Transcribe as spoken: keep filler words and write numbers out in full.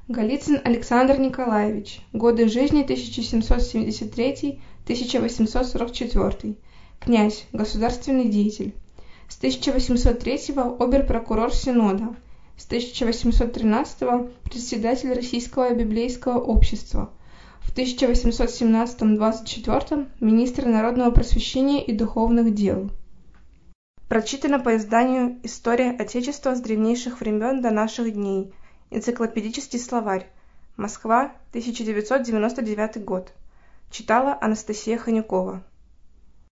Голицын Александр Николаевич. Годы жизни тысяча семьсот семьдесят третий — тысяча восемьсот сорок четвёртый. Князь, государственный деятель. С тысяча восемьсот третьего обер-прокурор Синода. С тысяча восемьсот тринадцатого председатель Российского библейского общества. В тысяча восемьсот семнадцатом — двадцать четвёртом министр народного просвещения и духовных дел. Прочитано по изданию «История Отечества с древнейших времен до наших дней». Энциклопедический словарь. Москва, тысяча девятьсот девяносто девятый год. Читала Анастасия Ханюкова.